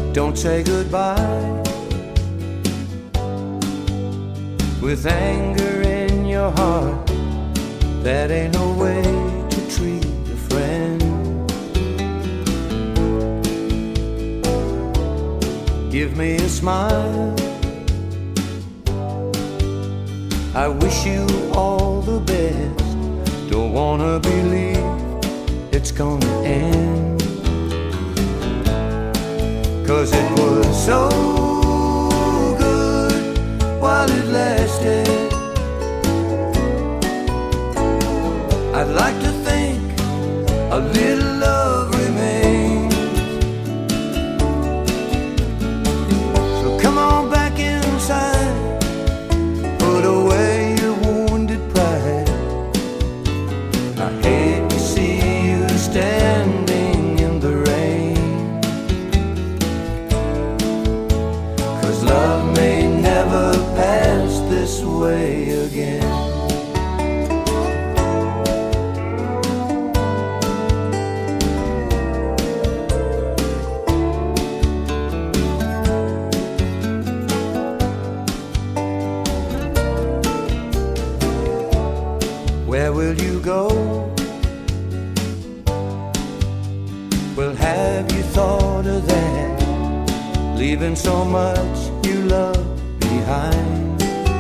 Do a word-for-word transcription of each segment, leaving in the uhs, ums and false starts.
Don't say goodbye with anger in your heart. That ain't no way to treat a friend. Give me a smile, I wish you all the best. Don't wanna believe it's gonna end, 'cause it was so good while it lasted. I'd like to think a little love remains. So come on back inside, put away your wounded pride. I hate to see you standing in the rain, 'cause love may never pass this way again. Where will you go? Well, have you thought of that? Leaving so much you love behind.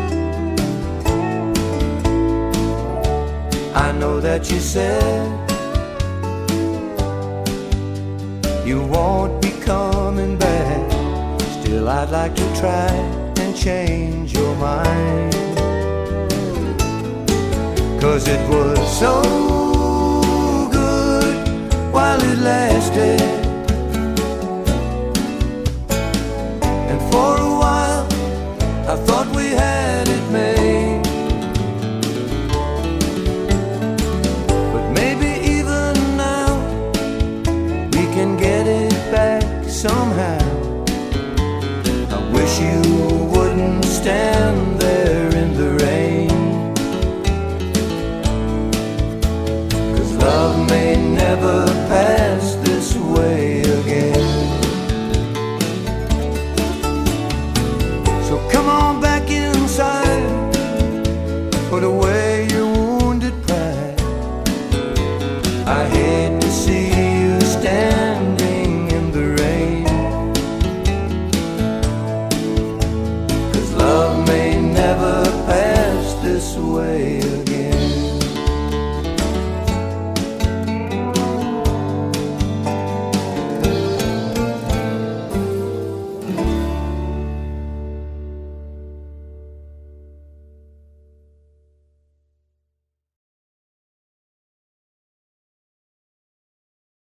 I know that you said you won't be coming back. Still, I'd like to try and change your mind, 'cause it was so good while it lasted. And for a while I thought we had it made. But maybe even now we can get it back somehow. I wish you wouldn't stand